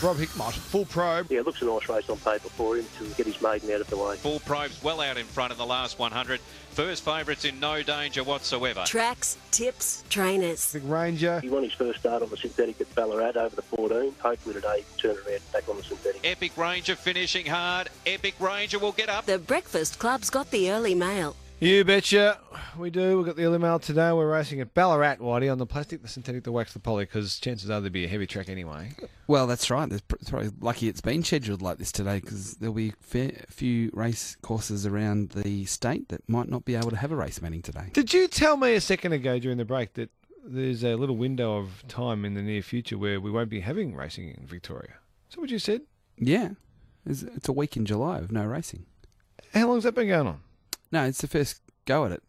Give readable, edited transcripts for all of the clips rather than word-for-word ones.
Rob Hickmott, full probe. Yeah, it looks a nice race on paper for him to get his maiden out of the way. Full probe's well out in front in the last 100. First favourites in no danger whatsoever. Tracks, tips, trainers. Big Ranger. He won his first start on the synthetic at Ballarat over the 14. Hopefully today he can turn around back on the synthetic. Epic Ranger finishing hard. Epic Ranger will get up. The Breakfast Club's got the early mail. You betcha. We do. We've got the early mail today. We're racing at Ballarat, Whitey, on the plastic, the synthetic, the wax, the poly, because chances are there'll be a heavy track anyway. Well, that's right. It's probably lucky it's been scheduled like this today, because there'll be a few race courses around the state that might not be able to have a race meeting today. Did you tell me a second ago during the break that there's a little window of time in the near future where we won't be having racing in Victoria? Is that what you said? Yeah. It's a week in July of no racing. How long's that been going on? No, it's the first go at it.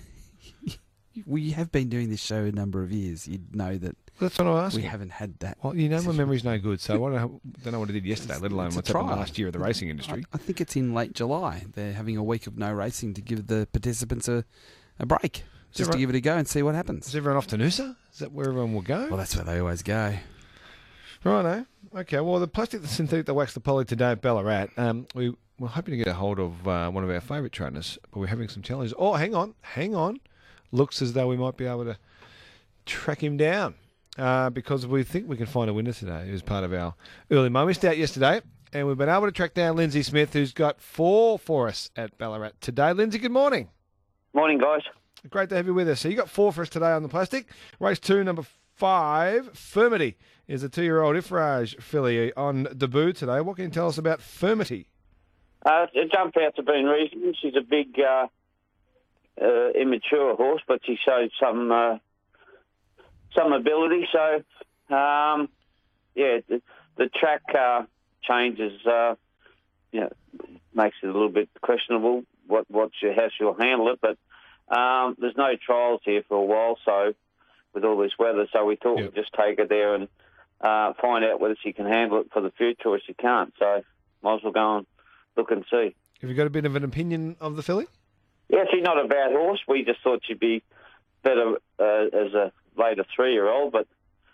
We have been doing this show a number of years. You'd know that. That's what I asked. We haven't had that. Well, you know my memory's no good, so I don't know what I did yesterday, let alone what's happened last year of the racing industry. I think it's in late July. They're having a week of no racing to give the participants a break, just to give it a go and see what happens. Is everyone off to Noosa? Is that where everyone will go? Well, that's where they always go. Righto. Okay, well, the plastic, the synthetic, the wax, the poly today at Ballarat, we're hoping to get a hold of one of our favourite trainers, but we're having some challenges. Oh, hang on. Looks as though we might be able to track him down because we think we can find a winner today who's part of our early mo. Missed out yesterday, and we've been able to track down Lindsay Smith, who's got 4 for us at Ballarat today. Lindsay, good morning. Morning, guys. Great to have you with us. So you got 4 for us today on the plastic. Race 2, number 5, Firmity, is a 2-year-old Ifraj filly on debut today. What can you tell us about Firmity? It jumped out to being reasonable. She's a big, immature horse, but she showed some ability. So, the track changes, makes it a little bit questionable how she'll handle it. But there's no trials here for a while, so with all this weather, so we thought we'd just take her there and find out whether she can handle it for the future or she can't. So, might as well go and look and see. Have you got a bit of an opinion of the filly? Yeah, she's not a bad horse. We just thought she'd be better as a later 3-year-old, but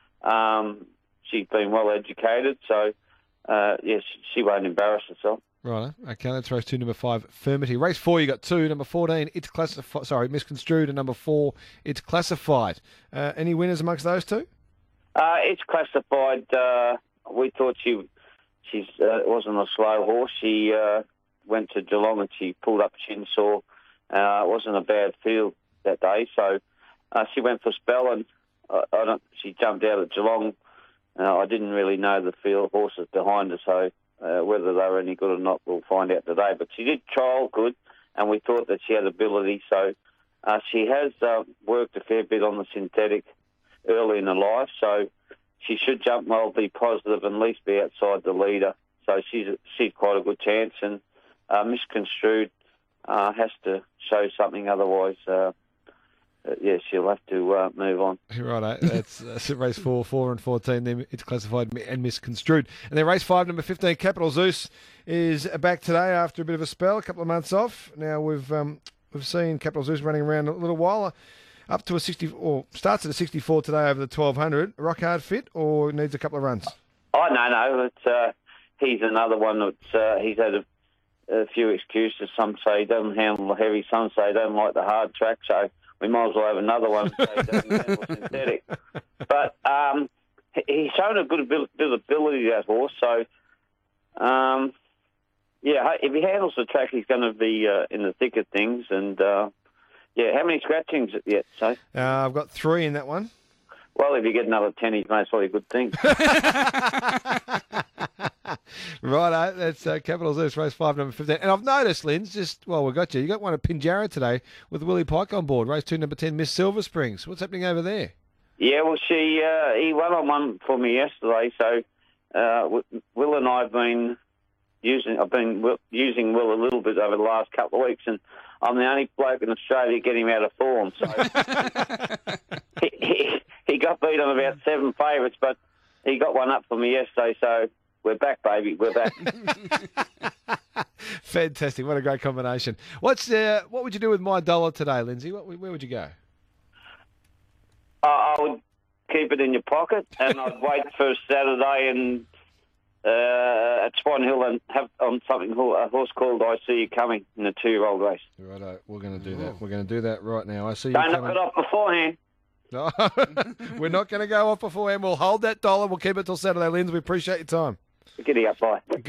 she's been well educated, so she won't embarrass herself. Right. Okay, let's race 2, number 5, Firmity. Race 4, you got 2, number 14, It's Classified. Sorry, Misconstrued, and number 4, It's Classified. Any winners amongst those two? It's Classified. We thought she wasn't a slow horse. She went to Geelong and she pulled up Chinsaw. It wasn't a bad field that day, so she went for spell and she jumped out at Geelong. I didn't really know the field horses behind her, so whether they were any good or not, we'll find out today. But she did trial good, and we thought that she had ability, so she has worked a fair bit on the synthetic early in her life, so she should jump well, be positive, and at least be outside the leader. So she's quite a good chance, and Misconstrued has to show something, otherwise, she'll have to move on. Right, that's race 4, 4 and 14. Then It's Classified and Misconstrued. And then race 5, number 15, Capital Zeus, is back today after a bit of a spell, a couple of months off. Now we've seen Capital Zeus running around a little while. Up to a 60, or starts at a 64 today over the 1200. Rock hard fit, or needs a couple of runs? Oh, no. He's another one that's he's had a few excuses. Some say he doesn't handle the heavy. Some say he doesn't like the hard track. So we might as well have another one that say he doesn't handle synthetic. But he's shown a good bit of ability, that horse. So, if he handles the track, he's going to be in the thick of things. And how many scratchings yet? So I've got 3 in that one. Well, if you get another 10, he's most probably a good thing. Righto, that's Capital Zeus, race 5, number 15. And I've noticed, Linz, we got you. You got one at Pinjarra today with Willie Pike on board. Race 2, number 10, Miss Silver Springs. What's happening over there? Yeah, well, he won on one for me yesterday. So Will and I have been using Will a little bit over the last couple of weeks, and I'm the only bloke in Australia getting him out of form. So he got beat on about 7 favourites, but he got one up for me yesterday. So we're back, baby. We're back. Fantastic! What a great combination. What would you do with my dollar today, Lindsay? Where would you go? I would keep it in your pocket, and I'd wait for Saturday and at Swan Hill and have on something a horse called I See You Coming in the 2-year-old race. Righto, we're going to do that. We're going to do that right now. I see you Don't knock coming. it off beforehand. No, we're not going to go off beforehand. We'll hold that dollar. We'll keep it till Saturday, Linz. We appreciate your time. Giddy up, bye.